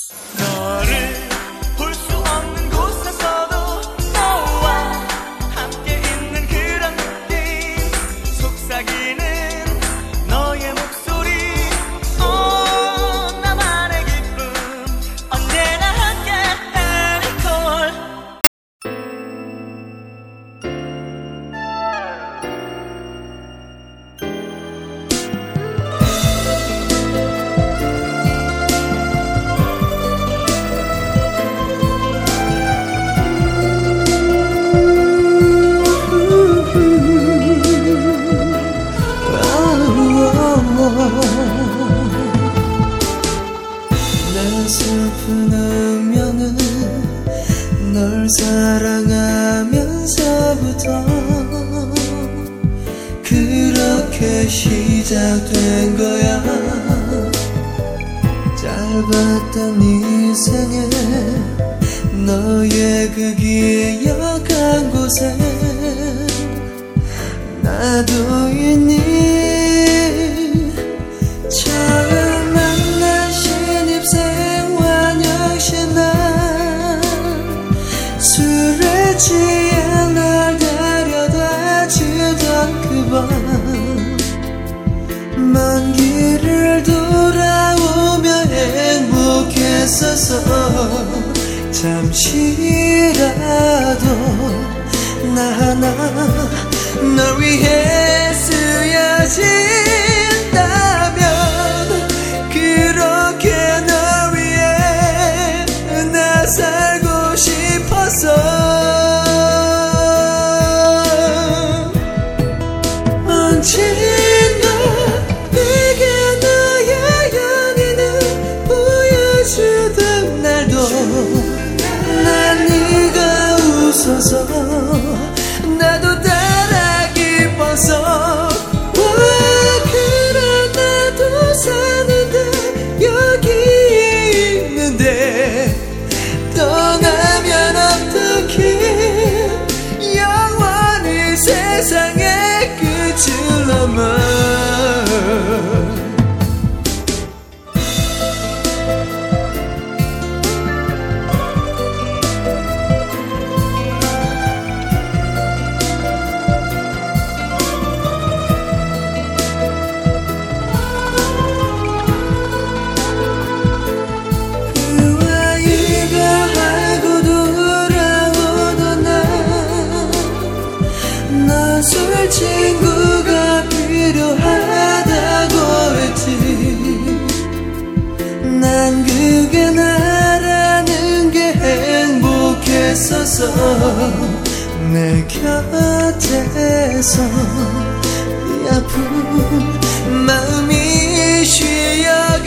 너를 볼 수 없는 곳에서도 너와 함께 있는 그런 느낌 속삭이는 너의 목소리 나만의 기쁨 언제나 함께 해니콜 내 슬픈 운명은 널 사랑하면서부터 그렇게 시작된 거야. 짧았던 인생에 너의 그 기억한 곳에 나도 있니. 처음 만난 신입생과 역시 난 술에 취해 날 데려다 주던 그 밤 먼 길을 돌아오며 행복했었어. 잠시라도 나 하나 널 위해 쓰여진다면 그렇게 널 위해 나 살고 싶었어. 언젠가 내게 너의 연인을 보여주던 날도 난 네가 웃어서 나도 따라 기뻐서 그래 나도 사는데 여기 있는데 떠나면 어떡해. 영원히 세상의 끝을 넘어 술 친구가 필요하다고 했지. 난 그게 나라는 게 행복했었어. 내 곁에서 이 아픈 마음이 쉬어가